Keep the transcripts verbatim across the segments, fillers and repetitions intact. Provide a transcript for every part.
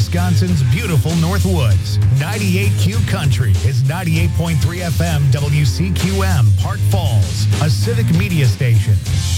Wisconsin's beautiful Northwoods. ninety-eight Q Country is ninety-eight point three F M W C Q M, Park Falls, a civic media station.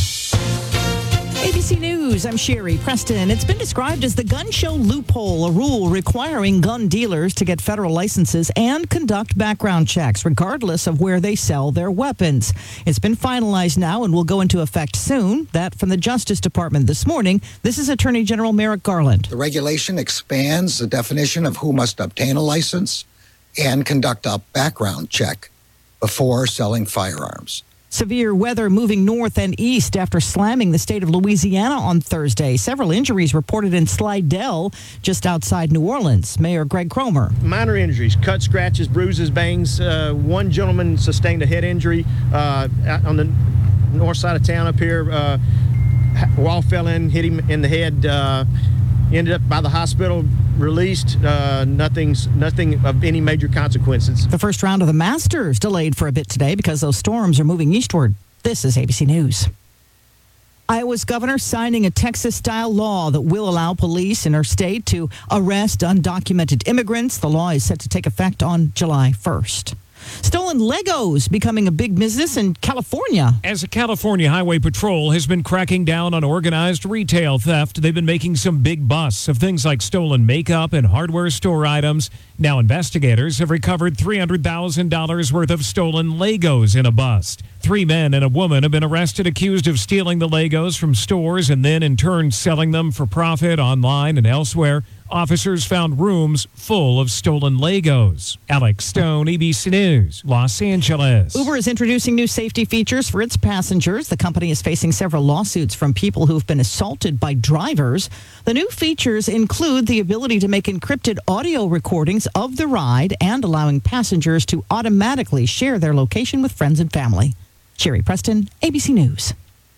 A B C News, I'm Sherry Preston. It's been described as the gun show loophole, a rule requiring gun dealers to get federal licenses and conduct background checks, regardless of where they sell their weapons. It's been finalized now and will go into effect soon. That from the Justice Department this morning. This is Attorney General Merrick Garland. The regulation expands the definition of who must obtain a license and conduct a background check before selling firearms. Severe weather moving north and east after slamming the state of Louisiana on Thursday. Several injuries reported in Slidell, just outside New Orleans. Mayor Greg Cromer. Minor injuries, cut, scratches, bruises, bangs. Uh, one gentleman sustained a head injury uh, on the north side of town up here. Uh, wall fell in, hit him in the head. Uh, ended up by the hospital, released. Uh, nothing's, nothing of any major consequences. The first round of the Masters delayed for a bit today because those storms are moving eastward. This is A B C News. Iowa's governor signing a Texas-style law that will allow police in her state to arrest undocumented immigrants. The law is set to take effect on July first. Stolen Legos becoming a big business in California. As the California Highway Patrol has been cracking down on organized retail theft, they've been making some big busts of things like stolen makeup and hardware store items. Now investigators have recovered three hundred thousand dollars worth of stolen Legos in a bust. Three men and a woman have been arrested accused of stealing the Legos from stores and then in turn selling them for profit online and elsewhere. Officers found rooms full of stolen Legos. Alex Stone, A B C News, Los Angeles. Uber is introducing new safety features for its passengers. The company is facing several lawsuits from people who've been assaulted by drivers. The new features include the ability to make encrypted audio recordings of the ride and allowing passengers to automatically share their location with friends and family. Sherry Preston, A B C News.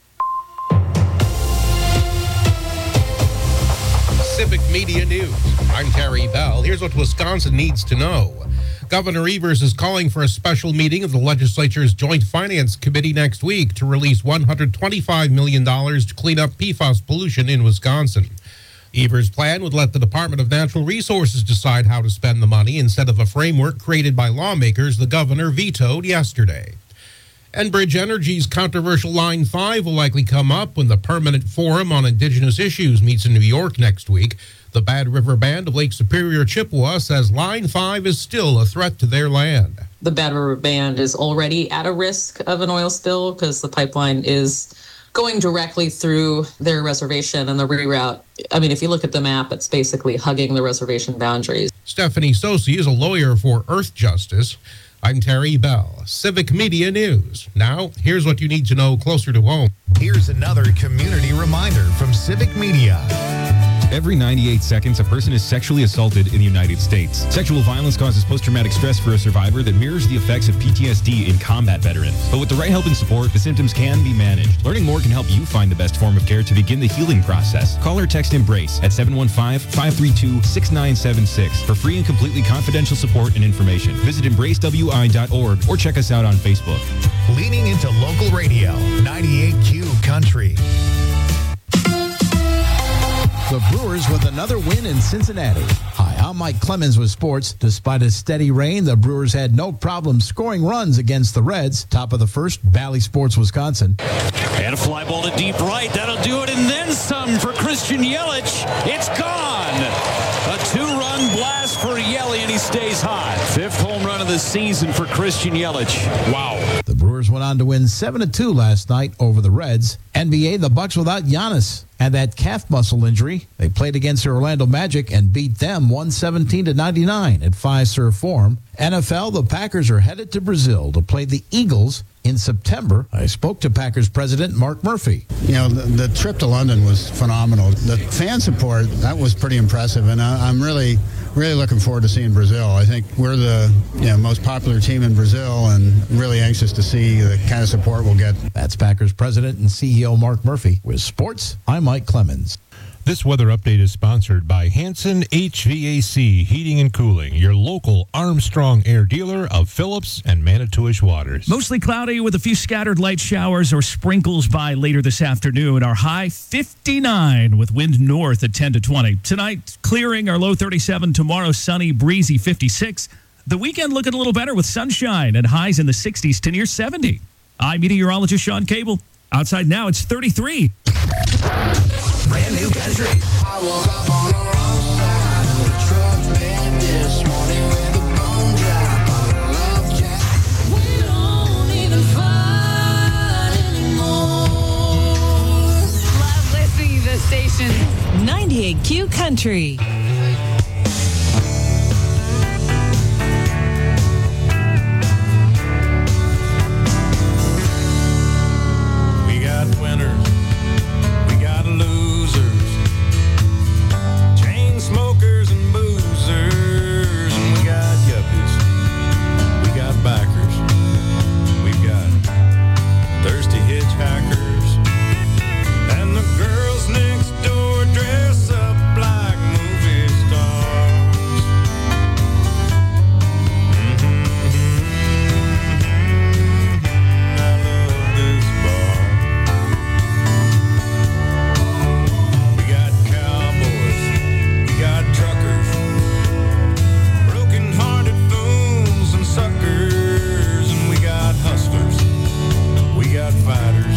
Civic Media News. I'm Terry Bell. Here's what Wisconsin needs to know. Governor Evers is calling for a special meeting of the legislature's Joint Finance Committee next week to release one hundred twenty-five million dollars to clean up P F A S pollution in Wisconsin. Evers' plan would let the Department of Natural Resources decide how to spend the money instead of a framework created by lawmakers the governor vetoed yesterday. Enbridge Energy's controversial Line five will likely come up when the Permanent Forum on Indigenous Issues meets in New York next week. The Bad River Band of Lake Superior Chippewa says Line five is still a threat to their land. The Bad River Band is already at a risk of an oil spill because the pipeline is going directly through their reservation, and the reroute, I mean, if you look at the map, it's basically hugging the reservation boundaries. Stephanie Sosi is a lawyer for Earth Justice. I'm Terry Bell, Civic Media News. Now, here's what you need to know closer to home. Here's another community reminder from Civic Media. Every ninety-eight seconds, a person is sexually assaulted in the United States. Sexual violence causes post-traumatic stress for a survivor that mirrors the effects of P T S D in combat veterans. But with the right help and support, the symptoms can be managed. Learning more can help you find the best form of care to begin the healing process. Call or text EMBRACE at seven one five, five three two, six nine seven six for free and completely confidential support and information. Visit embrace w i dot org or check us out on Facebook. Leaning into local radio, ninety-eight Q Country. The Brewers with another win in Cincinnati. Hi, I'm Mike Clemens with sports. Despite a steady rain, the Brewers had no problem scoring runs against the Reds. Top of the first, Valley Sports, Wisconsin. And a fly ball to deep right. That'll do it, and then some for Christian Yelich. It's gone. A two-run blast for Yelich, and he stays hot. Fifth home run of the season for Christian Yelich. Wow. The Brewers went on to win seven to two last night over the Reds. N B A, the Bucks without Giannis had that calf muscle injury. They played against the Orlando Magic and beat them one seventeen to ninety-nine at Fiserv Forum. N F L, the Packers are headed to Brazil to play the Eagles in September. I spoke to Packers president Mark Murphy. You know, the, the trip to London was phenomenal. The fan support, that was pretty impressive, and I, I'm really, really looking forward to seeing Brazil. I think we're the you know, most popular team in Brazil, and really anxious to see the kind of support we'll get. That's Packers president and C E O Mark Murphy. With sports, I'm Mike Clemens. This weather update is sponsored by Hanson H V A C Heating and Cooling, your local Armstrong Air dealer of Phillips and Manitowish waters. Mostly cloudy with a few scattered light showers or sprinkles by later this afternoon. Our high fifty-nine with wind north at ten to twenty. Tonight, clearing, our low thirty-seven. Tomorrow, sunny, breezy fifty-six. The weekend looking a little better with sunshine and highs in the sixties to near seventy. I'm meteorologist Sean Cable. Outside now, it's thirty-three. Brand new country. I woke up on the wrong side of the truck bed this morning with a bone drop on a love jack. We don't even fight anymore. Love listening to this station. ninety-eight Q Country. We got winners. We got losers. Chain smokers and boozers. And we got yuppies. We got backers. We've got thirsty hitchhikers. And the girls next door dress up like movie stars. Mm-hmm. I love this bar. We got cowboys, we got truckers, broken-hearted fools and suckers, and we got hustlers, we got fighters,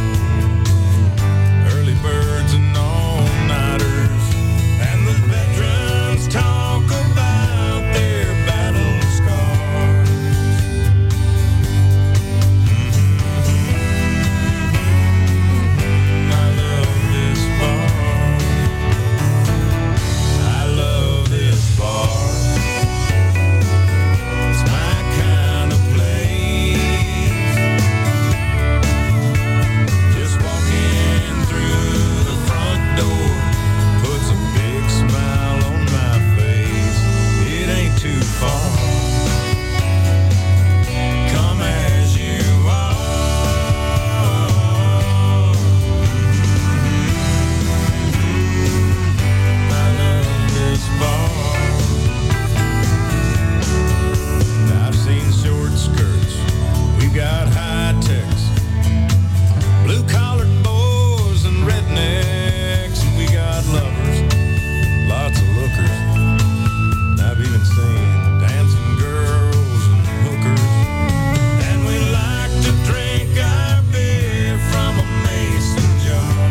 early birds and all-nighters, and the veterans talk about their battle scars. I love this bar. I love this bar. It's my kind of place. Just walking through the front door puts a big smile on my face. It ain't too far. Come as you are. I love this bar. I've seen short skirts. We've got high techs, blue collared boys and rednecks. And we got lovers, lots of lookers. I've even seen dancing girls and hookers. And we like to drink our beer from a mason jar.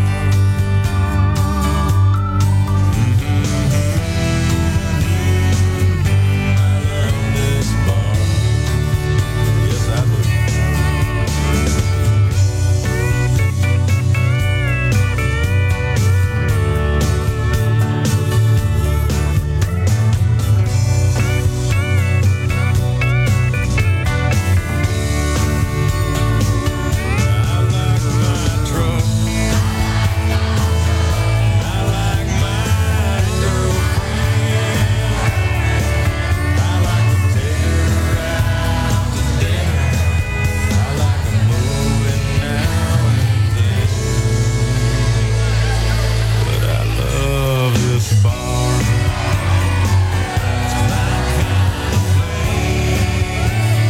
I love this bar. Yes, I do. I like my truck. I like my girlfriend. I like to take her out to dinner. I like a movie now and then. But I love this bar. It's my kind of place.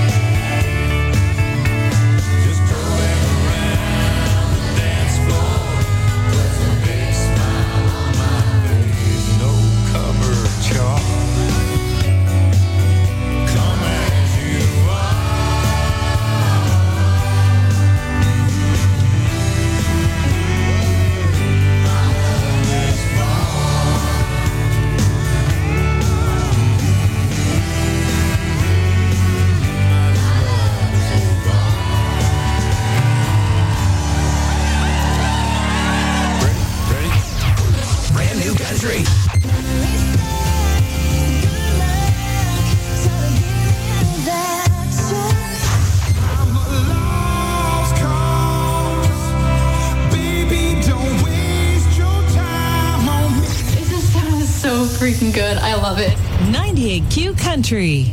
Just strolling around the dance floor puts a big smile on my face. No cover charge. Come as you are. This Brand new country. This sounds so freaking good. I love it. ninety-eight Q Country.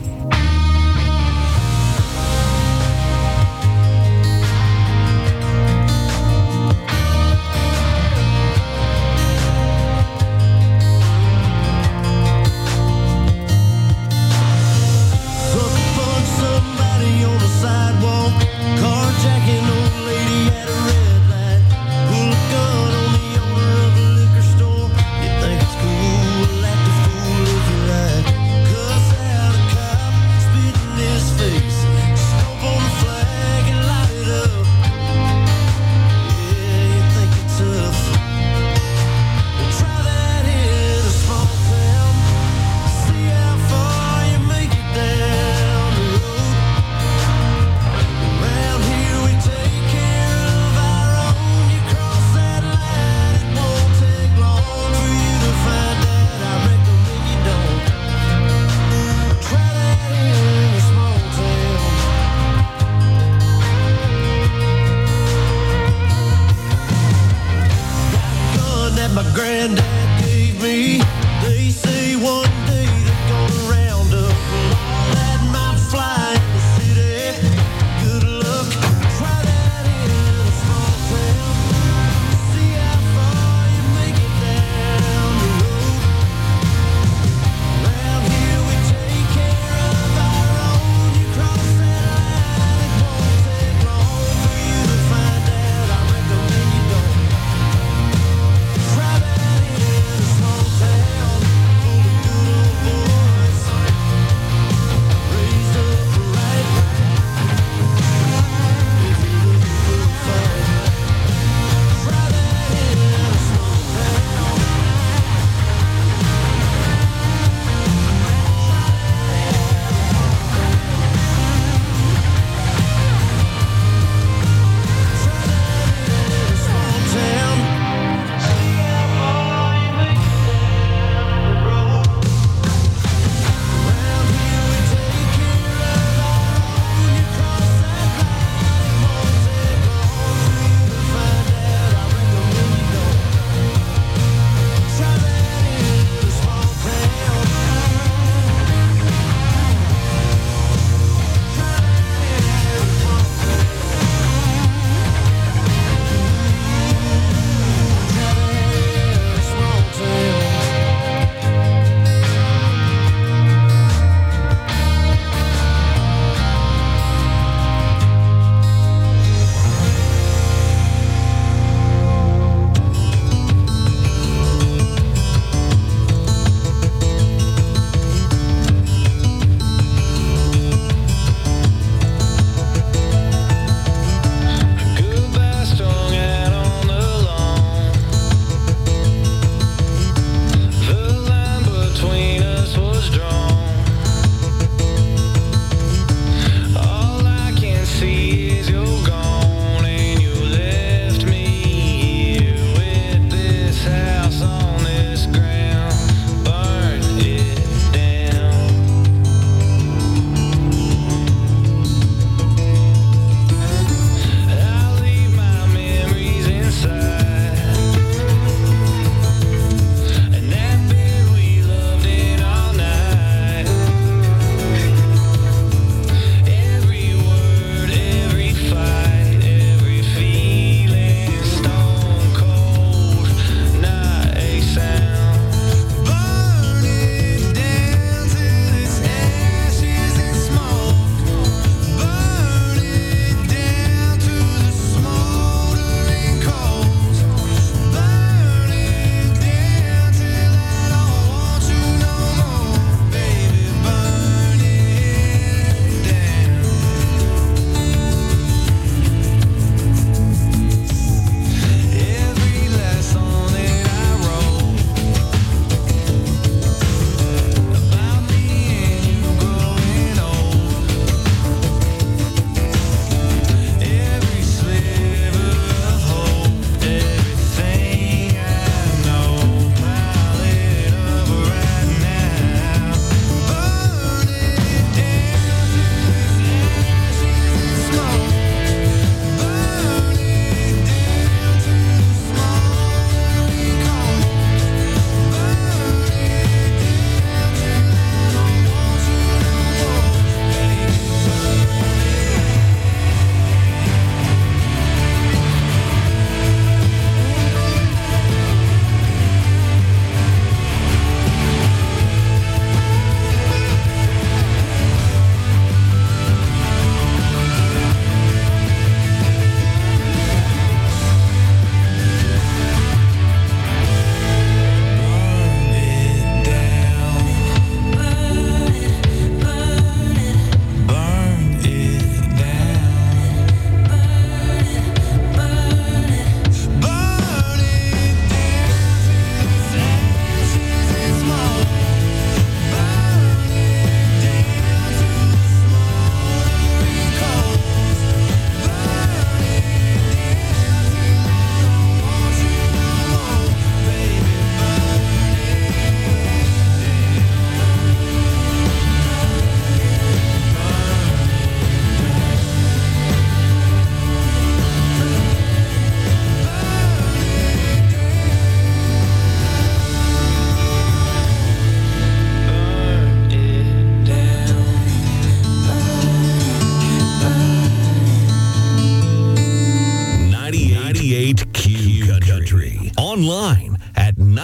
granddad gave me. They say one day they're gonna round up all that might fly in the city. Good luck, try that in a small town. See how far you make it down the road. Around here we take care of our own. You cross that line, it won't take long for you to find out. I recommend you don't. Try that in a small town full of good old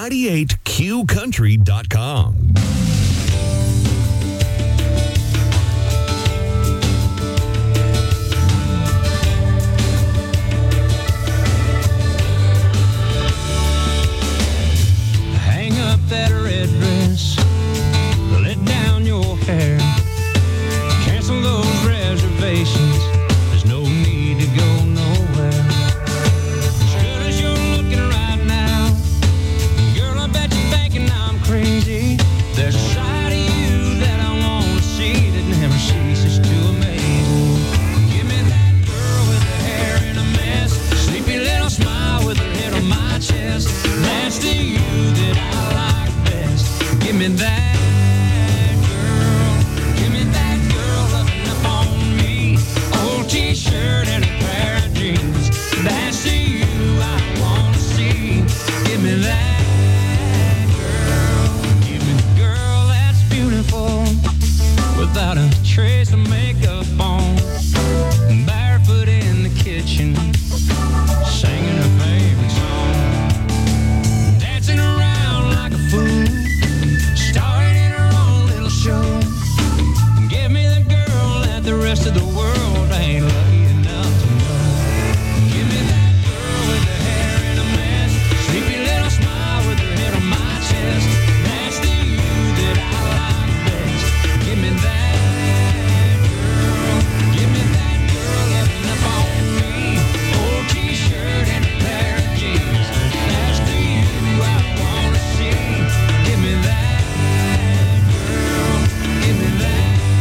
ninety-eight Q country dot com. Hang up that red dress, let down your hair, cancel those reservations, there's no need to go nowhere. As good as you're looking right now, girl, I bet you're thinking I'm crazy. There's a side of you that I want to see that never ceases to amaze me. Give me that girl with her hair in a mess, sleepy little smile with her head on my chest. That's the you that I like best. Give me that girl, give me that girl loving up on me. Old t-shirt and a pair of jeans. That's the you I want to see. Give me that girl, give me the girl that's beautiful without a trace of makeup on, barefoot in the kitchen, singing her favorite song, dancing around like a fool, starring in her own little show. Give me the girl that the rest of the world ain't lucky enough to know. Give me that girl with her hair in a mess, sleepy little smile with her head on my chest. That's the you that I like best. Give me that girl, give me that girl loving up on me. Old t-shirt and a pair of jeans. That's the you I want to see. Give me that girl, give me that girl.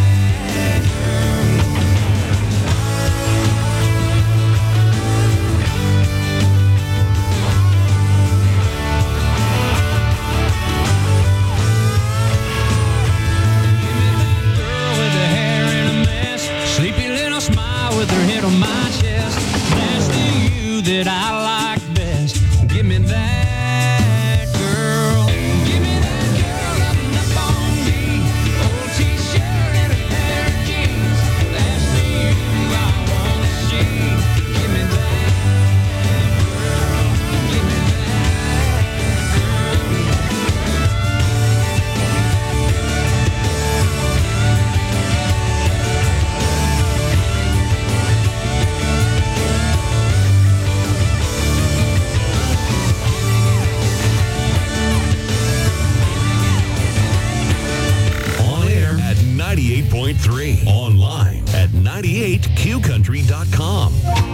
Girl with her hair in a mess, sleepy little smile with her head on my chest. That's the you that I like best. Give me that girl, give me that girl loving up on me. Old t-shirt and a pair of jeans. That's the you I want to see. Give me that girl, give me that On air at ninety-eight point three. Online at ninety-eight Q country dot com.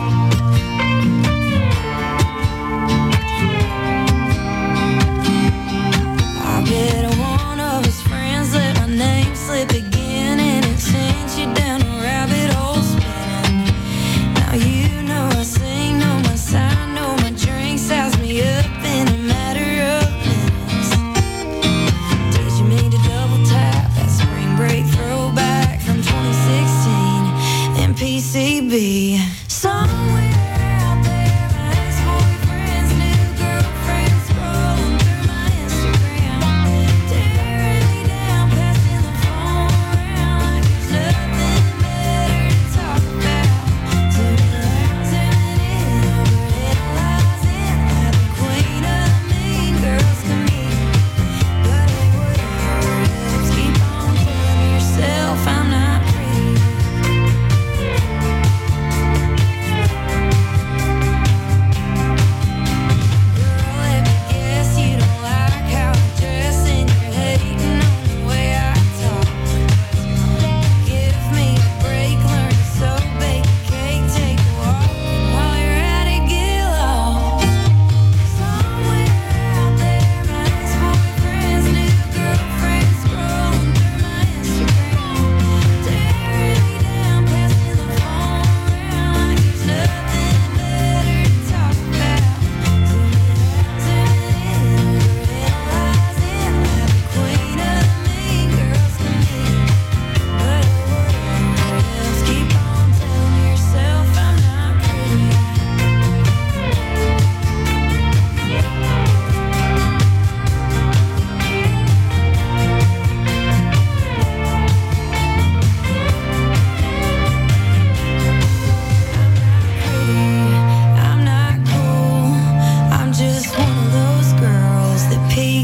I bet one of his friends let my name slip again, and it sends you down a rabbit hole spinning. Now you know I sing, know my sign, know my drink, sounds me up in a matter of minutes. Teaching me to double tap that spring break throwback from twenty sixteen and P C B.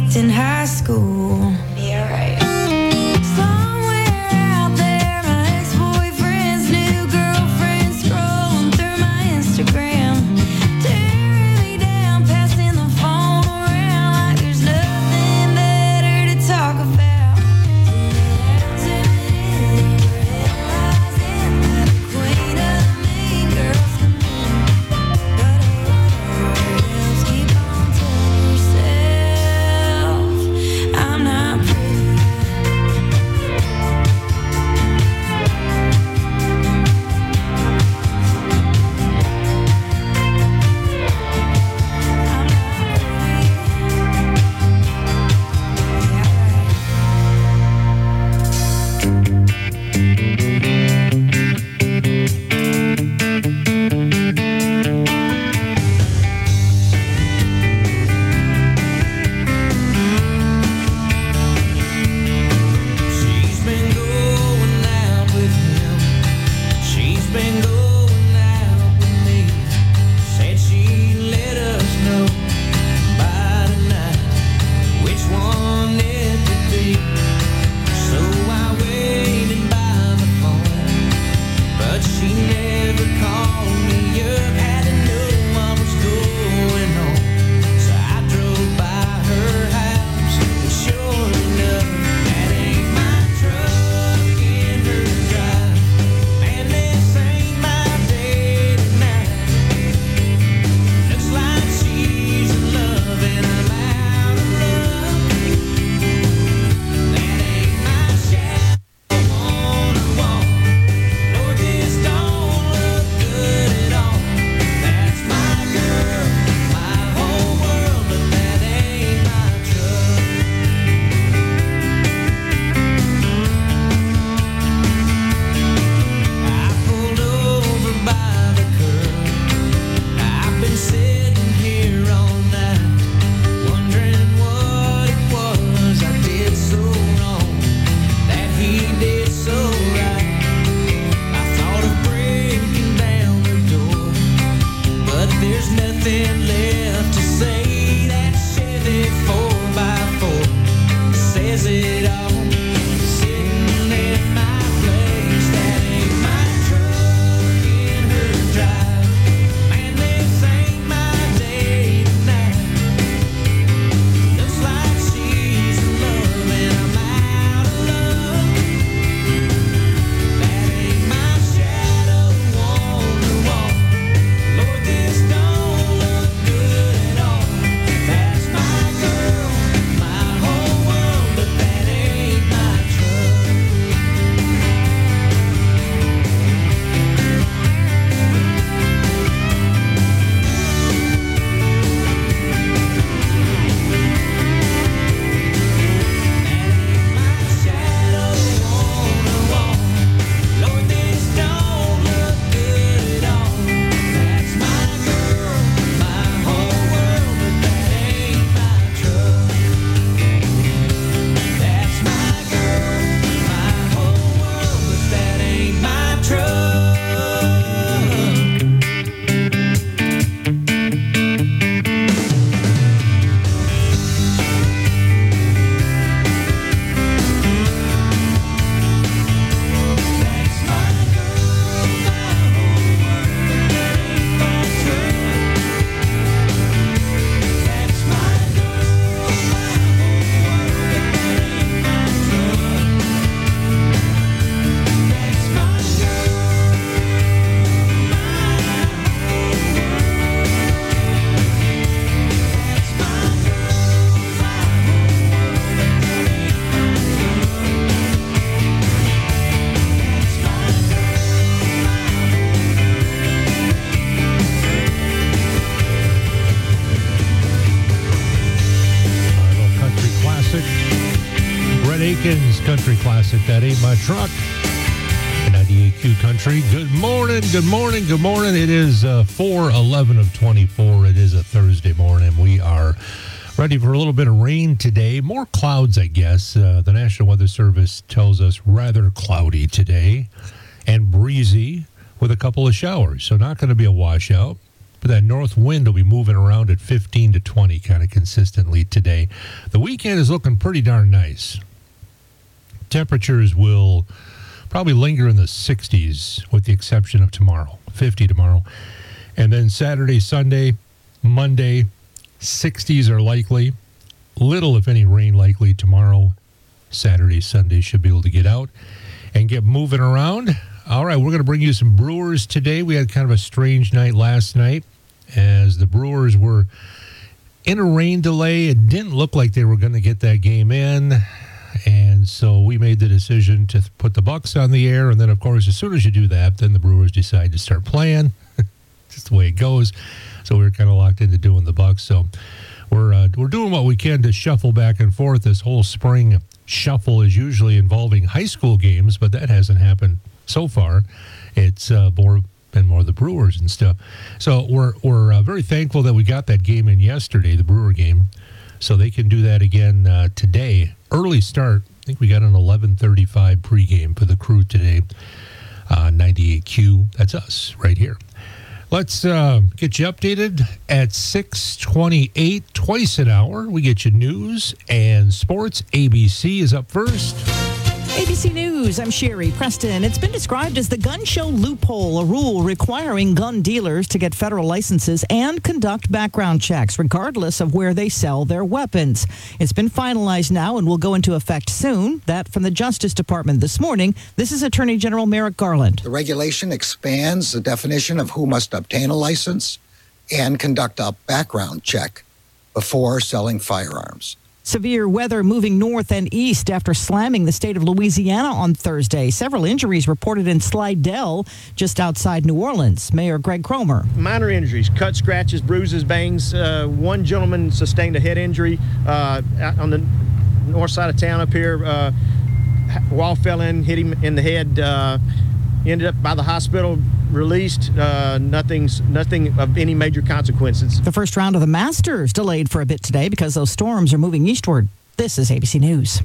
liked in high school. Be alright. Somewhere out there, my ex-boyfriend's new girlfriend scrolling through my Instagram, tearing me down, passing the phone around like there's nothing better to talk about. I'm not She's been going out with him. She's been going out with me. Said she'd let us know by tonight which one it would be. So I waited by the phone, but she never called me up. Had to know what was going on, so I drove by her house, and sure enough, that ain't my truck in her drive, and this ain't my day tonight. Looks like she's in love and I'm out of luck. That ain't my shadow on the wall. Lord, this don't look good at all. That's my girl, my whole world, but that ain't my truck. I pulled over by the curb. I've been sitting here all night, wondering what it was I did so wrong, that he did so right. I thought of breaking down the door, but there's nothing left to say. That Chevy four by four says it all. Sitting in my place, that ain't my truck in her drive, and this ain't my day tonight. Looks like she's in love and I'm out of luck. That ain't my shadow on the wall. Lord, this don't look good at all. That's my girl, my whole world, but that ain't my truck. Shadow on the wall. Lord, this don't look good at all. That's my girl, my whole world, but that ain't my truck. That's my girl, my whole world, but that ain't my truck. Aiken's country classic, That Ain't My Truck. ninety-eight Q Country. Good morning, good morning, good morning. It is uh, four eleven of twenty-four. It is a Thursday morning. We are ready for a little bit of rain today. More clouds, I guess. Uh, the National Weather Service tells us rather cloudy today and breezy with a couple of showers. So not going to be a washout. but that north wind will be moving around at fifteen to twenty kind of consistently today. The weekend is looking pretty darn nice. Temperatures will probably linger in the sixties with the exception of tomorrow, fifty tomorrow. And then Saturday, Sunday, Monday, sixties are likely. Little, if any, rain likely tomorrow. Saturday, Sunday should be able to get out and get moving around. All right, we're going to bring you some Brewers today. We had kind of a strange night last night as the Brewers were in a rain delay. It didn't look like they were going to get that game in. And so we made the decision to put the Bucks on the air. And then, of course, as soon as you do that, then the Brewers decide to start playing. Just the way it goes. So we were kind of locked into doing the Bucks. So we're uh, we're doing what we can to shuffle back and forth. This whole spring shuffle is usually involving high school games, but that hasn't happened so far. It's uh, more been more the Brewers and stuff. So we're we're uh, very thankful that we got that game in yesterday, the Brewer game, so they can do that again uh, today. Early start. I think we got an eleven thirty-five pregame for the Crew today. Uh, ninety-eight Q. That's us right here. Let's uh, get you updated at six twenty-eight, twice an hour. We get you news and sports. A B C is up first. A B C News, I'm Sherry Preston. It's been described as the gun show loophole, a rule requiring gun dealers to get federal licenses and conduct background checks, regardless of where they sell their weapons. It's been finalized now and will go into effect soon. That from the Justice Department this morning. This is Attorney General Merrick Garland. The regulation expands the definition of who must obtain a license and conduct a background check before selling firearms. Severe weather moving north and east after slamming the state of Louisiana on Thursday. Several injuries reported in Slidell, just outside New Orleans. Mayor Greg Cromer. Minor injuries, cut, scratches, bruises, bangs. Uh, one gentleman sustained a head injury uh, out on the north side of town up here. Uh, wall fell in, hit him in the head. Uh, ended up by the hospital, released. Uh, nothing's, nothing of any major consequences. The first round of the Masters delayed for a bit today because those storms are moving eastward. This is A B C News.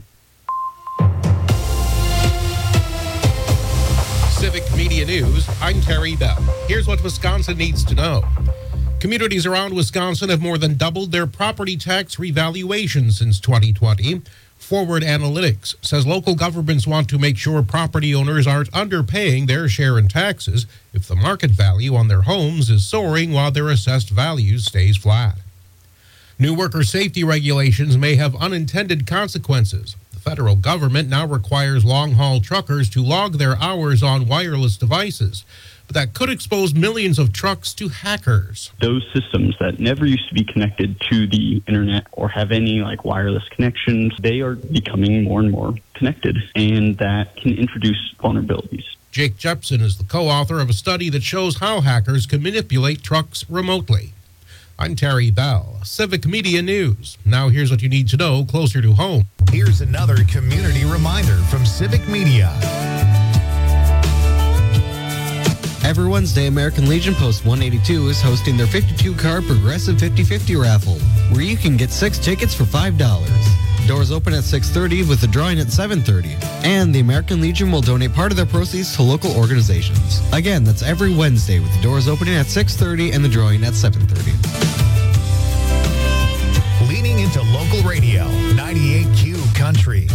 Civic Media News, I'm Terry Bell. Here's what Wisconsin needs to know. Communities around Wisconsin have more than doubled their property tax revaluation since twenty twenty. Forward Analytics says local governments want to make sure property owners aren't underpaying their share in taxes if the market value on their homes is soaring while their assessed value stays flat. New worker safety regulations may have unintended consequences. The federal government now requires long-haul truckers to log their hours on wireless devices, but that could expose millions of trucks to hackers. Those systems that never used to be connected to the internet or have any like wireless connections, they are becoming more and more connected, and that can introduce vulnerabilities. Jake Jepson is the co-author of a study that shows how hackers can manipulate trucks remotely. I'm Terry Bell, Civic Media News. Now here's what you need to know closer to home. Here's another community reminder from Civic Media. Every Wednesday, American Legion Post one eighty-two is hosting their fifty-two card Progressive fifty fifty raffle, where you can get six tickets for five dollars. Doors open at six thirty with the drawing at seven thirty. And the American Legion will donate part of their proceeds to local organizations. Again, that's every Wednesday with the doors opening at six thirty and the drawing at seven thirty. Leaning into local radio, ninety-eight Q Country.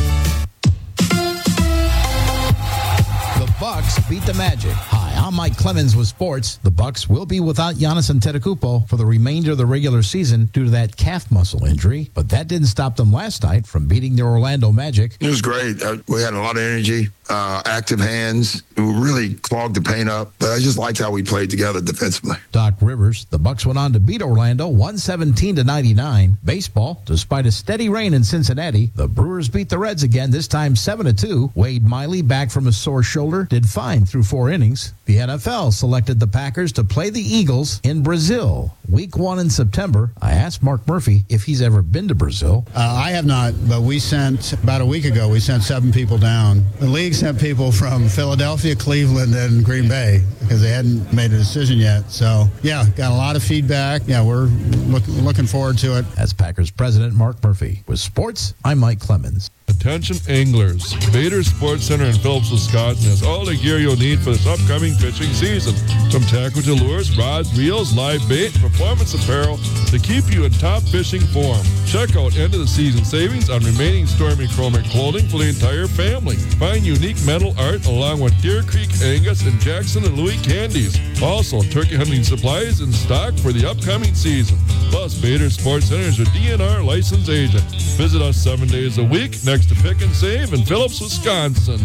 The Bucks beat the Magic. Hi, I'm Mike Clemens with sports. The Bucks will be without Giannis Antetokounmpo for the remainder of the regular season due to that calf muscle injury, but that didn't stop them last night from beating the Orlando Magic. It was great. Uh, we had a lot of energy, uh, active hands. We really clogged the paint up, but I just liked how we played together defensively. Doc Rivers, the Bucks went on to beat Orlando one seventeen to ninety-nine. Baseball, despite a steady rain in Cincinnati, the Brewers beat the Reds again, this time seven to two. Wade Miley, back from a sore shoulder, did fine through four innings. The N F L selected the Packers to play the Eagles in Brazil. Week one in September. I asked Mark Murphy if he's ever been to Brazil. Uh, I have not, but we sent, about a week ago, we sent seven people down. The league sent people from Philadelphia, Cleveland, and Green Bay because they hadn't made a decision yet. So, yeah, got a lot of feedback. Yeah, we're look, looking forward to it. That's Packers president Mark Murphy. With sports, I'm Mike Clemens. Attention anglers. Bader Sports Center in Phillips, Wisconsin has all the gear you'll need for this upcoming fishing season. From tackle to lures, rods, reels, live bait, performance apparel to keep you in top fishing form. Check out end of the season savings on remaining Stormy Chromic clothing for the entire family. Find unique metal art along with Deer Creek Angus and Jackson and Louis candies. Also, turkey hunting supplies in stock for the upcoming season. Plus, Bader Sports Center is your D N R licensed agent. Visit us seven days a week next to Pick and Save in Phillips, Wisconsin.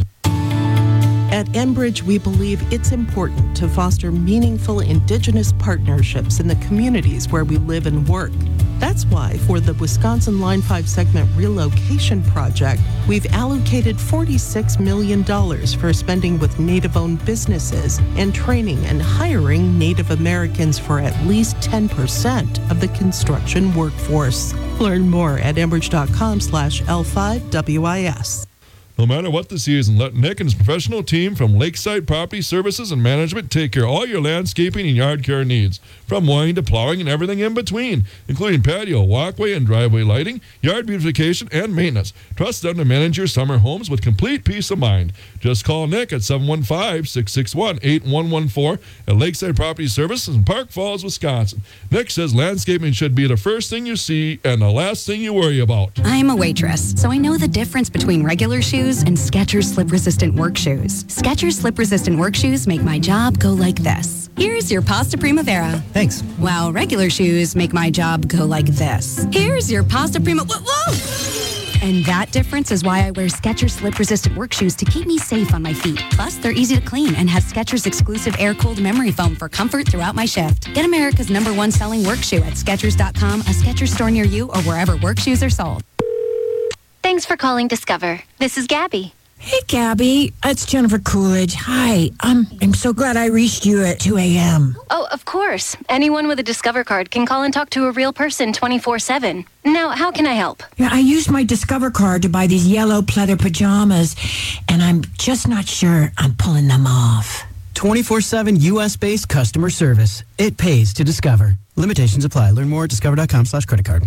At Enbridge, we believe it's important to foster meaningful Indigenous partnerships in the communities where we live and work. That's why, for the Wisconsin Line five segment relocation project, we've allocated forty-six million dollars for spending with Native-owned businesses and training and hiring Native Americans for at least ten percent of the construction workforce. Learn more at enbridge.com slash L5WIS. No matter what the season, let Nick and his professional team from Lakeside Property Services and Management take care of all your landscaping and yard care needs, from mowing to plowing and everything in between, including patio, walkway, and driveway lighting, yard beautification, and maintenance. Trust them to manage your summer homes with complete peace of mind. Just call Nick at seven one five, six six one, eight one one four at Lakeside Property Services in Park Falls, Wisconsin. Nick says landscaping should be the first thing you see and the last thing you worry about. I'm a waitress, so I know the difference between regular shoes and Skechers slip-resistant work shoes. Skechers slip-resistant work shoes make my job go like this. Here's your Pasta Primavera. Thanks. While regular shoes make my job go like this. Here's your Pasta Prima... Whoa, whoa! And that difference is why I wear Skechers slip-resistant work shoes to keep me safe on my feet. Plus, they're easy to clean and have Skechers exclusive air-cooled memory foam for comfort throughout my shift. Get America's number one selling work shoe at Skechers dot com, a Skechers store near you, or wherever work shoes are sold. Thanks for calling Discover. This is Gabby. Hey, Gabby. It's Jennifer Coolidge. Hi. I'm, I'm so glad I reached you at two a.m. Oh, of course. Anyone with a Discover card can call and talk to a real person twenty-four seven. Now, how can I help? Yeah, I used my Discover card to buy these yellow pleather pajamas, and I'm just not sure I'm pulling them off. twenty-four seven U S-based customer service. It pays to Discover. Limitations apply. Learn more at discover.com slash credit card.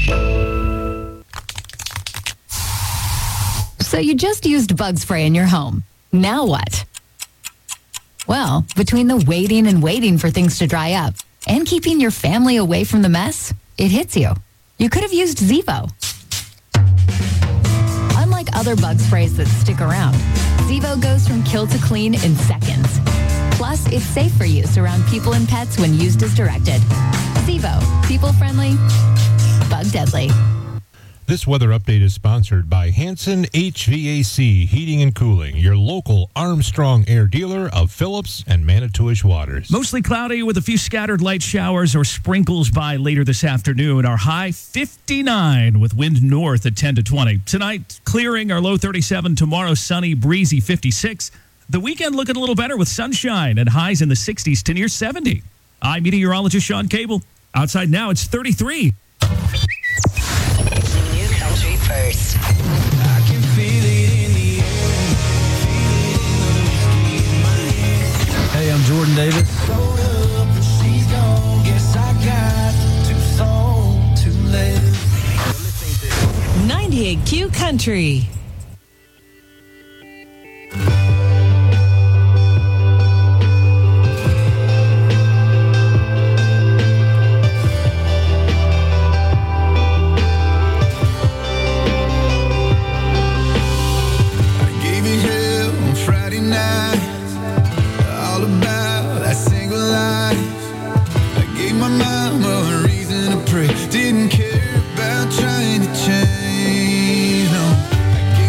So you just used bug spray in your home. Now what? Well, between the waiting and waiting for things to dry up and keeping your family away from the mess, it hits you. You could have used Zevo. Unlike other bug sprays that stick around, Zevo goes from kill to clean in seconds. Plus, it's safe for use around people and pets when used as directed. Zevo, people-friendly, bug-deadly. This weather update is sponsored by Hanson H V A C Heating and Cooling, your local Armstrong Air dealer of Phillips and Manitowish waters. Mostly cloudy with a few scattered light showers or sprinkles by later this afternoon. Our high fifty-nine with wind north at ten to twenty. Tonight, clearing, our low thirty-seven. Tomorrow, sunny, breezy fifty-six. The weekend looking a little better with sunshine and highs in the sixties to near seventy. I'm meteorologist Sean Cable. Outside now, it's thirty-three. First. I can feel it in the air. Hey, I'm Jordan Davis. She's gone. Guess I got too soul to live. ninety-eight Q Country. Didn't care about trying to change, no. I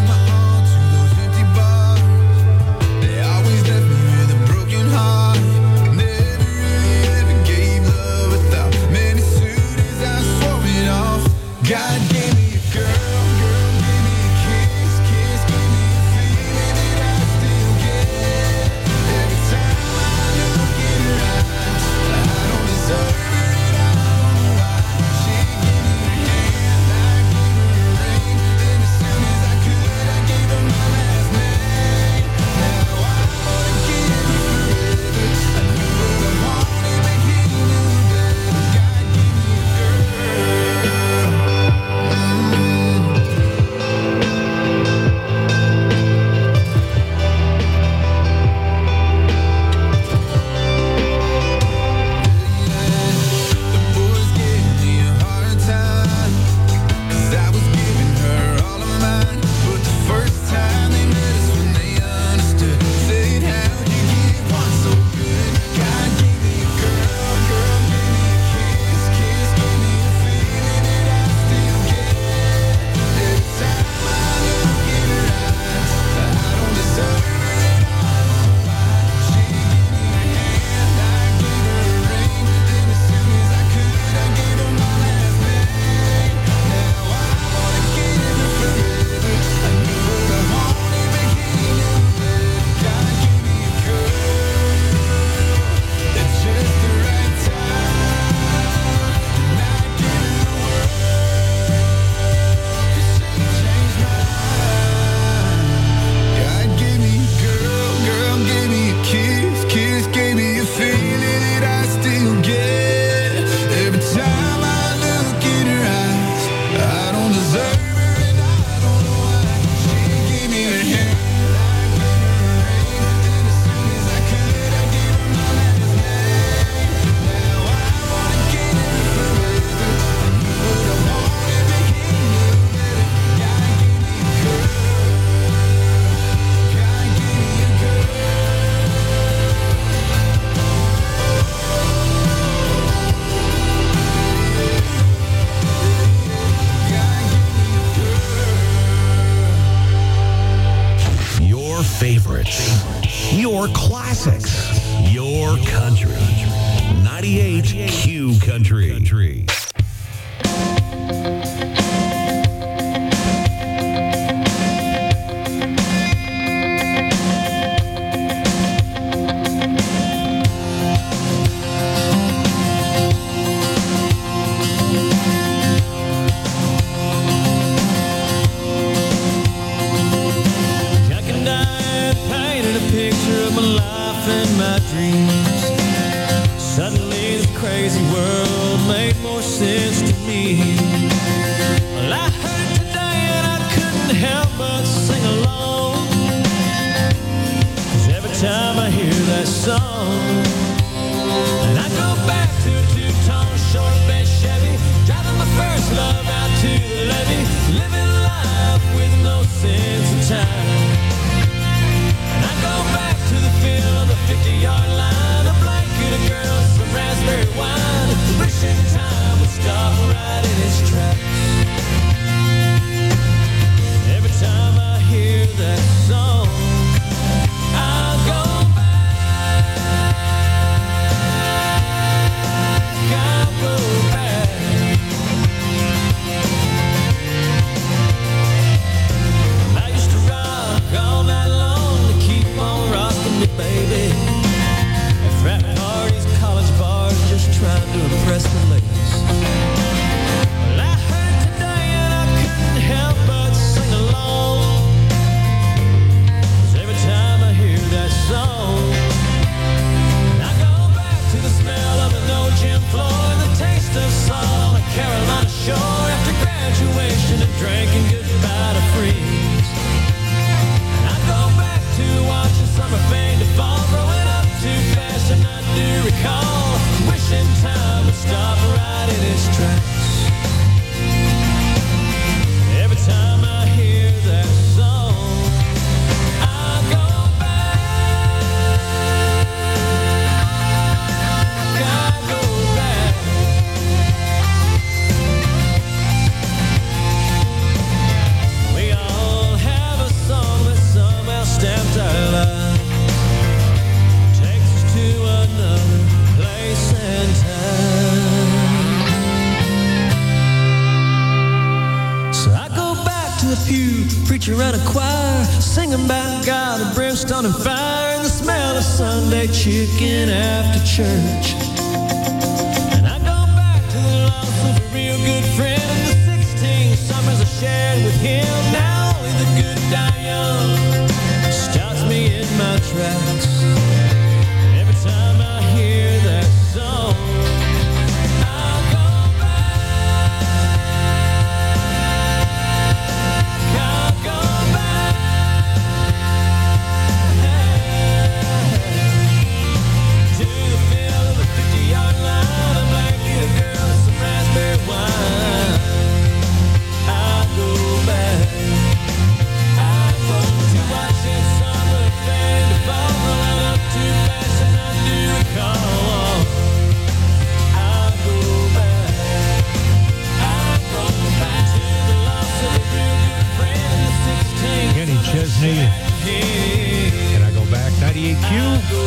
favorites, your classics, your country. ninety-eight Q Country. And a choir singing about God and brimstone and fire and the smell of Sunday chicken after church. And I go back to the loss of a real good friend and the sixteen summers I shared with him. Now only the good die young stops me in my tracks. Every time I hear that song, Can I go back? ninety-eight Q.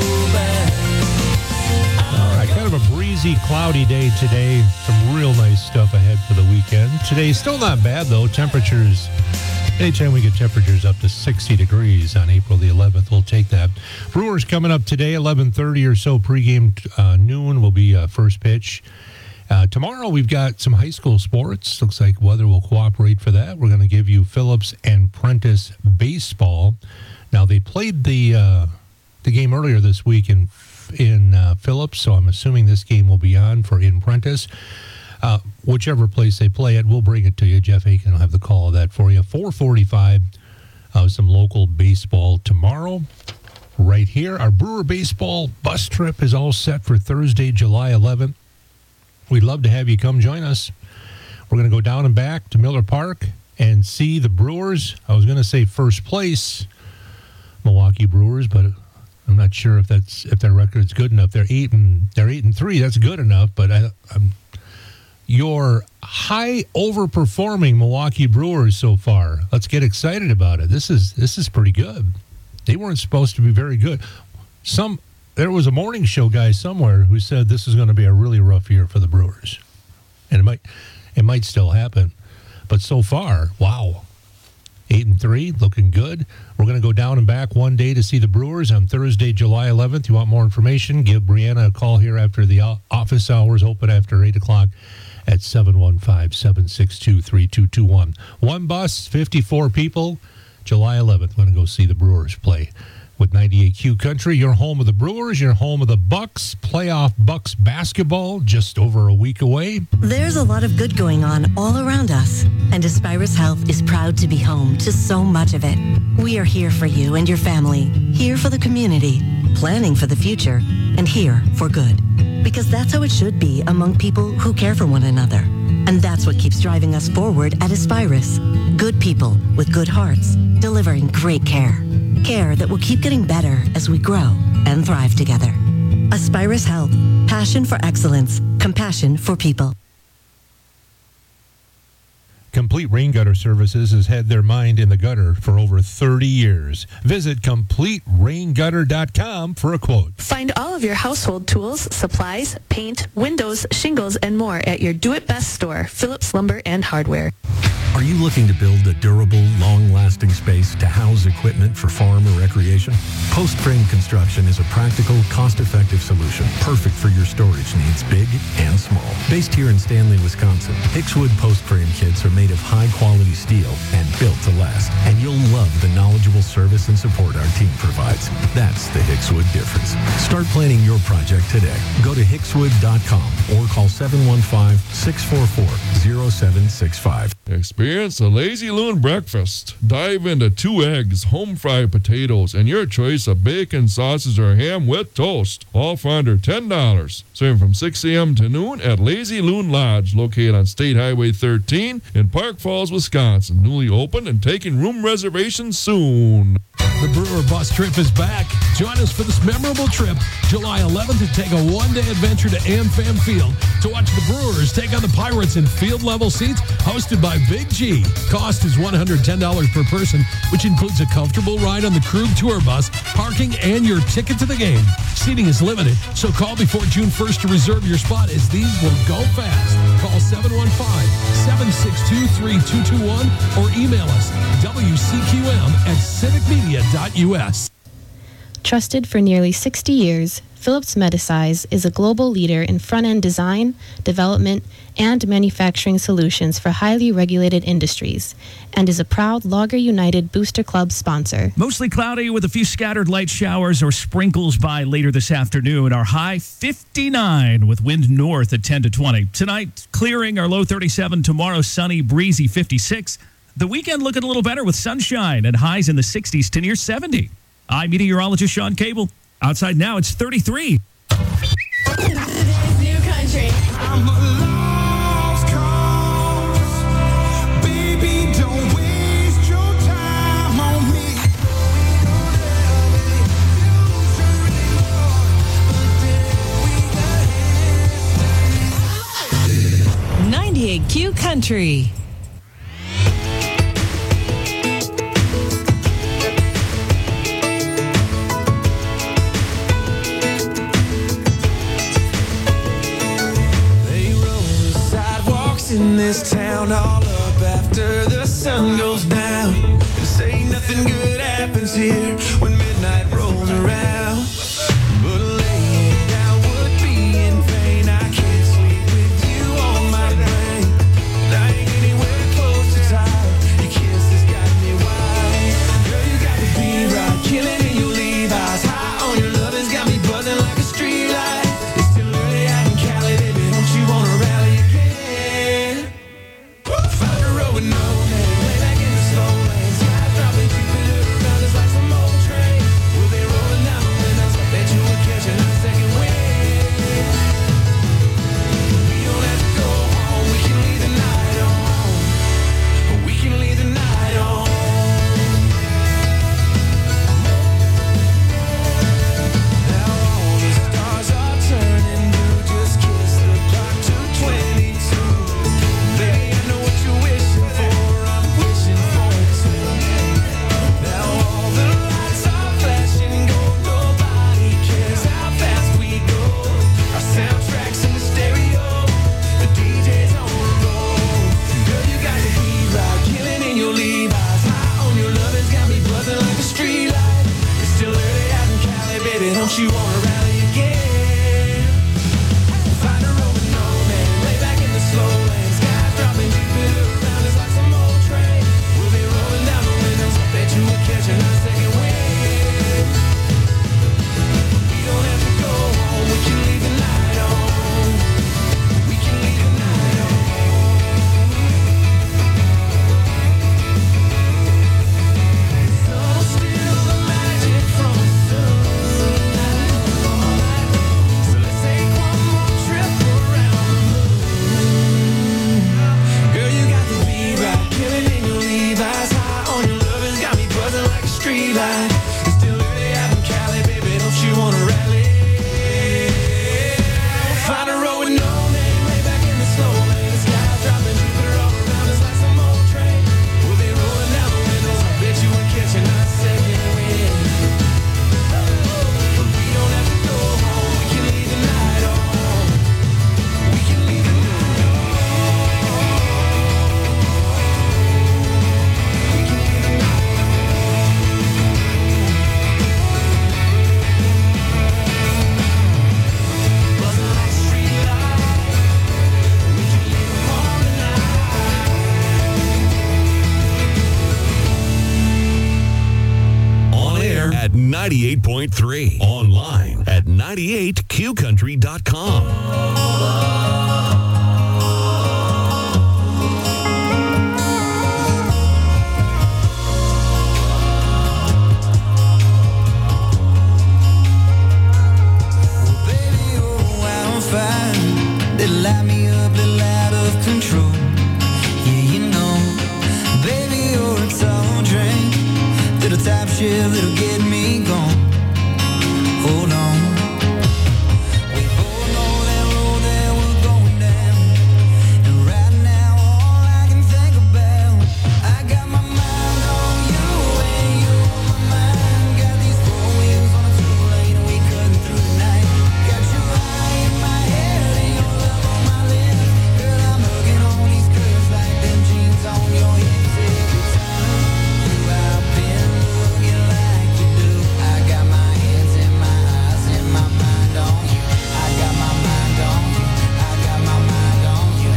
All right, kind of a breezy, cloudy day today. Some real nice stuff ahead for the weekend. Today's still not bad, though. Temperatures, anytime we get temperatures up to sixty degrees on April the eleventh, we'll take that. Brewers coming up today, eleven thirty or so pregame. Uh, noon will be uh, first pitch. Uh, tomorrow we've got some high school sports. Looks like weather will cooperate for that. We're going to give you Phillips and Prentice baseball. Now they played the uh, the game earlier this week in in uh, Phillips, so I'm assuming this game will be on for in Prentice. Uh, whichever place they play it, we'll bring it to you. Jeff Aiken will have the call of that for you. four forty-five, uh, some local baseball tomorrow. Right here, our Brewer baseball bus trip is all set for Thursday, July eleventh. We'd love to have you come join us. We're going to go down and back to Miller Park and see the Brewers. I was going to say first place Milwaukee Brewers, but I'm not sure if that's if their record's good enough. They're eight and they're eight and three. That's good enough, but I, I'm your high overperforming Milwaukee Brewers so far. Let's get excited about it. This is this is pretty good. They weren't supposed to be very good. Some There was a morning show guy somewhere who said this is going to be a really rough year for the Brewers. And it might it might still happen. But so far, wow. Eight and three, looking good. We're going to go down and back one day to see the Brewers on Thursday, July eleventh. You want more information? Give Brianna a call here after the office hours open after eight o'clock at seven one five, seven six two, three two two one. One bus, fifty-four people. July eleventh, we're going to go see the Brewers play. With ninety-eight Q Country, your home of the Brewers, your home of the Bucks. Playoff Bucks basketball just over a week away. There's a lot of good going on all around us, and Aspirus Health is proud to be home to so much of it. We are here for you and your family, here for the community, planning for the future, and here for good. Because that's how it should be among people who care for one another. And that's what keeps driving us forward at Aspirus. Good people with good hearts, delivering great care. Care that will keep getting better as we grow and thrive together. Aspirus Health. Passion for excellence. Compassion for people. Complete Rain Gutter Services has had their mind in the gutter for over thirty years. Visit complete rain gutter dot com for a quote. Find all of your household tools, supplies, paint, windows, shingles, and more at your do-it-best store, Phillips Lumber and Hardware. Are you looking to build a durable, long-lasting space to house equipment for farm or recreation? Post Frame Construction is a practical, cost-effective solution, perfect for your storage needs, big and small. Based here in Stanley, Wisconsin, Hickswood Post Frame kits are made of high-quality steel and built to last. And you'll love the knowledgeable service and support our team provides. That's the Hickswood difference. Start planning your project today. Go to hickswood dot com or call seven one five, six four four, zero seven six five. Experience a Lazy Loon breakfast. Dive into two eggs, home fried potatoes, and your choice of bacon, sausage, or ham with toast. All for under ten dollars. Serving from six a.m. to noon at Lazy Loon Lodge, located on State Highway thirteen in Park Falls, Wisconsin. Newly opened and taking room reservations soon. The Brewer Bus Trip is back. Join us for this memorable trip, July eleventh, to take a one-day adventure to AmFam Field to watch the Brewers take on the Pirates in field-level seats hosted by Big G. Cost is one hundred ten dollars per person, which includes a comfortable ride on the Krug Tour Bus, parking, and your ticket to the game. Seating is limited, so call before June first to reserve your spot, as these will go fast. Call seven one five, seven six two, three two two one or email us W C Q M at civic media dot U S. Trusted for nearly sixty years, Phillips Medisize is a global leader in front-end design, development, and manufacturing solutions for highly regulated industries, and is a proud Logger United Booster Club sponsor. Mostly cloudy with a few scattered light showers or sprinkles by later this afternoon. Our high fifty-nine with wind north at ten to twenty. Tonight, clearing, our low thirty-seven. Tomorrow, sunny, breezy fifty-six. The weekend looking a little better with sunshine and highs in the sixties to near seventy. I'm meteorologist Sean Cable. Outside now, it's thirty-three. New country. ninety-eight Q Country. In this town, all up after the sun goes down, and say nothing good happens here when midnight rolls around. But laying down would be in vain. I can't sleep with you on my brain, and I ain't anywhere close to tired. Your kiss has got me wild. Girl, you got the beat right, killing in your Levi's. High on your love has got me buzzing like a street light. It's still early out in Cali, baby, don't you wanna rally again? Find a road with no name, lay back in the slow lane, sky dropping, keep it around us like some old train. Don't you wanna rally again? Find a road with no name, lay back in the slow lane. Skies dropping Jupiter around us like some old train. We'll be rolling down the windows, bet you we're catching our second wind. We don't have to go home, we can leave the night on. We can leave the night on. So still the magic from the sunlight. So let's take one more trip around the moon. Girl, you got the beat right, killing in your Levi's. High on your love has got me buzzing like a street light. It's still early out in Cali, baby, don't you wanna rally? Find a road with no name, lay back in the slow lane. The sky's dropping Jupiter all around us like some old train. We'll be rolling down the windows, I bet you we're catching our second wind. But we don't have to go home, we can leave the night on. We can leave the night on. We can leave the night on. Buzzing like a street light. We can leave them home tonight. On air at ninety-eight point three. Online at ninety-eight q country dot com. Baby, oh, I'm fine. They light me up, little out of control. Yeah, you know, baby, you're a tall drink. Little top shift that'll get me gone. Hold on. We both know that road that we're going down. And right now, all I can think about, I got my mind on you and you on my mind. Got these four wheels on a two-lane and we cutting through the night. Got your eye in my head and your love on my lips. Girl, I'm hugging on these curves like them jeans on your hips every time. You I've been looking like you do. I got my hands in my eyes and my mind on you. I got my mind on you. I got my mind on you.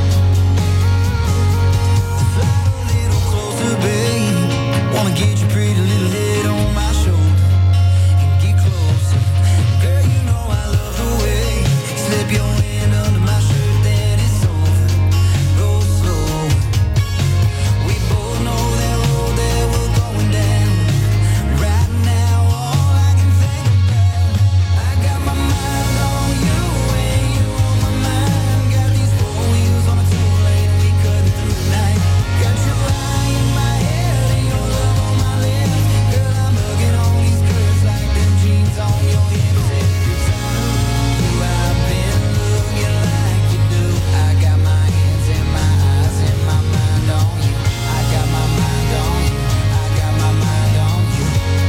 Slide a little closer, babe. Wanna get your pretty little head on my shoulder and get closer. Girl, you know I love the way you slip your hand under my shirt, then it's over. Go slow. We both know that road that we're going down. Right now, all I can think about, I got my mind on you and you on my mind. Got these four wheels on a two-lane and we cutting through the night. Got your eye in my head and your love on my lips. Girl, I'm hugging on these curves like them jeans on your hips every time. You I've been looking like you do. I got my hands in my eyes and my mind on you. I got my mind on you. I got my mind on you.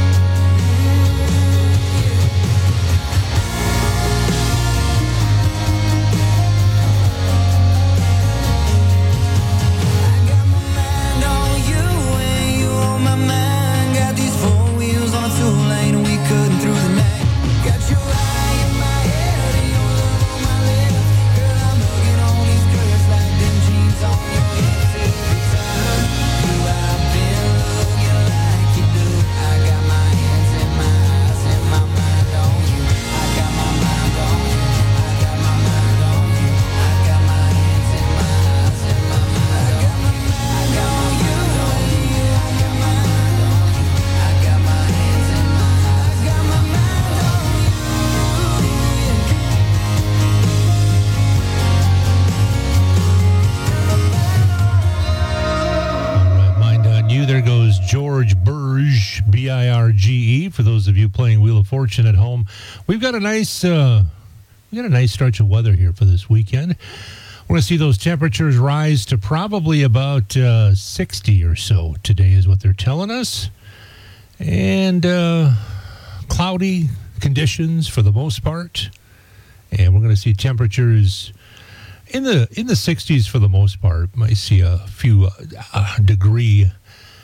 I got my mind on you and you on my mind. Got these four wheels on a two-lane and we cutting through the night. Got your eye in my head and your love on my lips. Girl, I'm hugging on these curves like them jeans on your hips every time. You I've been looking like you do. I got my hands in my eyes and my mind on you. I got my mind on you. I got my mind on you. I got my hands in my eyes and my mind on you. I got on you. I got my mind on you. I got my hands in my eyes. I got my mind on you. Mind on you. There goes George Burge, B I R G E. For those of you playing Wheel of Fortune at home, we've got a nice, uh, we got a nice stretch of weather here for this weekend. We're going to see those temperatures rise to probably about uh, sixty or so today, is what they're telling us, and uh, cloudy conditions for the most part. And we're going to see temperatures in the in the sixties for the most part. Might see a few uh, uh, degree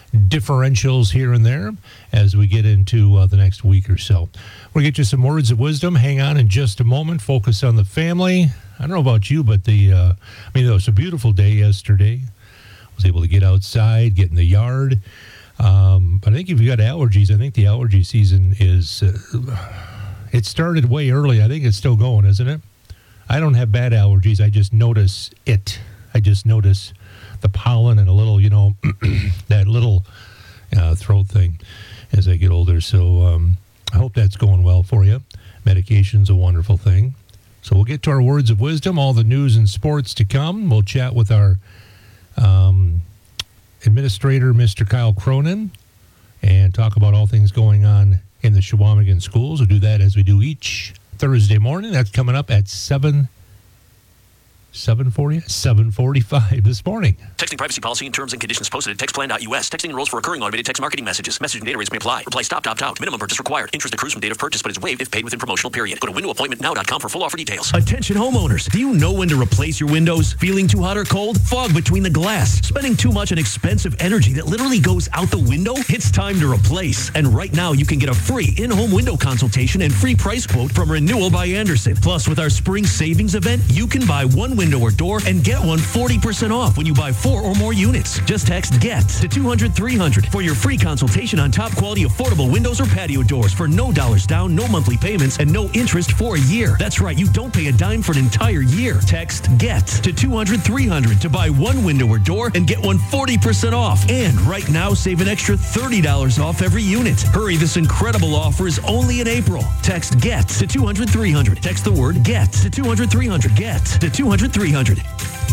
differentials here and there as we get into uh, the next week or so. We'll get you some words of wisdom. Hang on in just a moment. Focus on the family. I don't know about you, but the uh, I mean, it was a beautiful day yesterday. I was able to get outside, get in the yard. Um, but I think if you got allergies, I think the allergy season is, uh, it started way early. I think it's still going, isn't it? I don't have bad allergies. I just notice it. I just notice the pollen and a little, you know, that little uh, throat thing as I get older. So um, I hope that's going well for you. Medication's a wonderful thing. So we'll get to our words of wisdom, all the news and sports to come. We'll chat with our um, administrator, Mister Kyle Cronin, and talk about all things going on in the Shawamigan schools. We'll do that as we do each Thursday morning. That's coming up at seven. seven forty, seven forty-five this morning. Texting privacy policy and terms and conditions posted at textplan dot U S. Texting enrolls for recurring automated text marketing messages. Message and data rates may apply. Reply stop, opt out. Minimum purchase required. Interest accrues from date of purchase, but is waived if paid within promotional period. Go to window appointment now dot com for full offer details. Attention homeowners. Do you know when to replace your windows? Feeling too hot or cold? Fog between the glass? Spending too much on expensive energy that literally goes out the window? It's time to replace. And right now you can get a free in-home window consultation and free price quote from Renewal by Andersen. Plus, with our spring savings event, you can buy one window or door and get one forty percent off when you buy four or more units. Just text GET to two hundred three hundred for your free consultation on top quality affordable windows or patio doors for no dollars down, no monthly payments, and no interest for a year. That's right, you don't pay a dime for an entire year. Text GET to two hundred three hundred to buy one window or door and get one forty percent off. And right now, save an extra thirty dollars off every unit. Hurry, this incredible offer is only in April. Text GET to two hundred three hundred. Text the word GET to two hundred three hundred. GET to two hundred three hundred.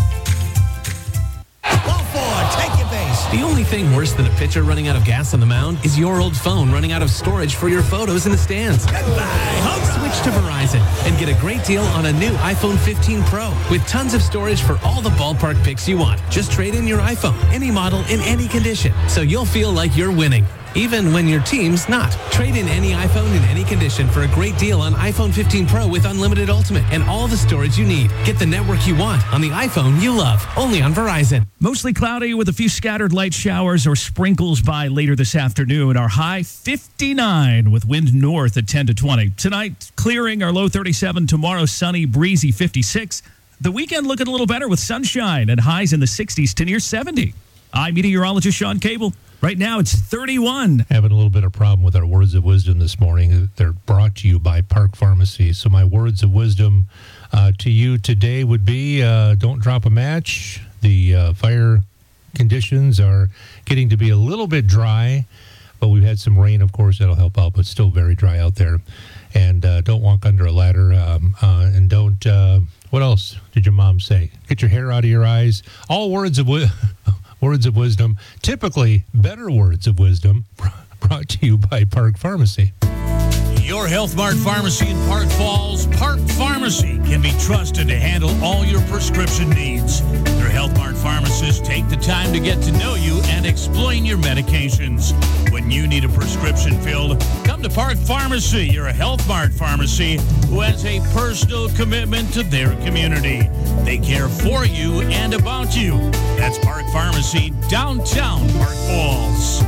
Take your base. The only thing worse than a pitcher running out of gas on the mound is your old phone running out of storage for your photos in the stands. Switch to Verizon and get a great deal on a new iPhone fifteen Pro with tons of storage for all the ballpark pics you want. Just trade in your iPhone, any model, in any condition, so you'll feel like you're winning, even when your team's not. Trade in any iPhone in any condition for a great deal on iPhone fifteen Pro with unlimited Ultimate and all the storage you need. Get the network you want on the iPhone you love, only on Verizon. Mostly cloudy with a few scattered light showers or sprinkles by later this afternoon. Our high fifty-nine with wind north at ten to twenty. Tonight, clearing. Our low thirty-seven. Tomorrow, sunny, breezy fifty-six. The weekend looking a little better with sunshine and highs in the sixties to near seventy. I'm meteorologist Sean Cable. Right now, it's thirty-one. Having a little bit of problem with our words of wisdom this morning. They're brought to you by Park Pharmacy. So my words of wisdom uh, to you today would be uh, don't drop a match. The uh, fire conditions are getting to be a little bit dry, but we've had some rain, of course, that'll help out, but still very dry out there. And uh, don't walk under a ladder. Um, uh, and don't, uh, what else did your mom say? Get your hair out of your eyes. All words of wisdom. Words of wisdom, typically better words of wisdom, brought to you by Park Pharmacy. Your Health Mart Pharmacy in Park Falls, Park Pharmacy, can be trusted to handle all your prescription needs. Their Health Mart pharmacists take the time to get to know you and explain your medications. When you need a prescription filled, come to Park Pharmacy, your Health Mart pharmacy, who has a personal commitment to their community. They care for you and about you. That's Park Pharmacy, downtown Park Falls.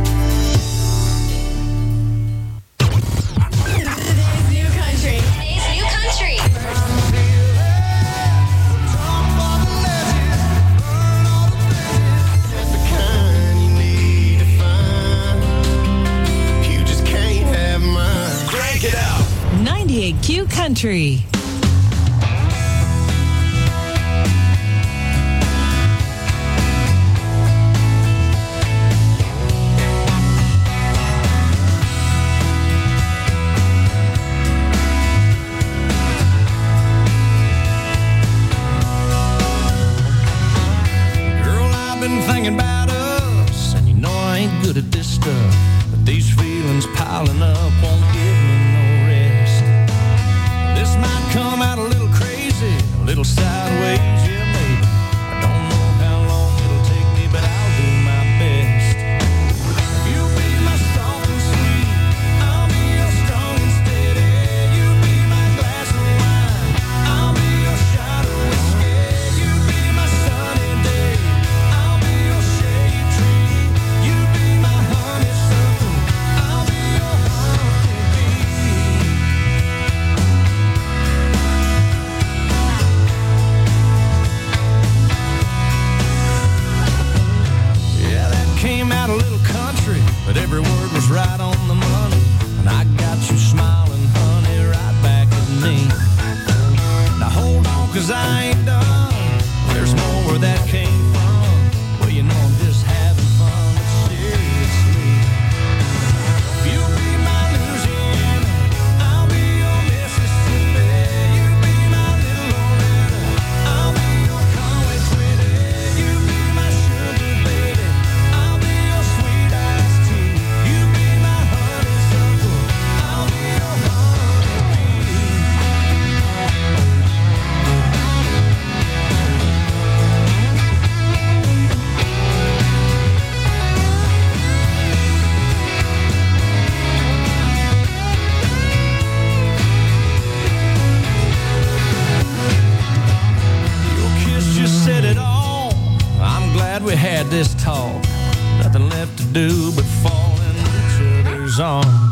ninety-eight Q Country. Thinking about us, and you know I ain't good at this stuff, but these feelings piling up won't give me no rest. This might come out a little crazy, a little sideways, yeah maybe. I don't know how long it'll take me, but I'll do my best. You be my soft and sweet, I'll be your strong and steady. You be my glass of wine, I'll be your shot of whiskey. You be my sunny day, I'll be your shade tree. You be on.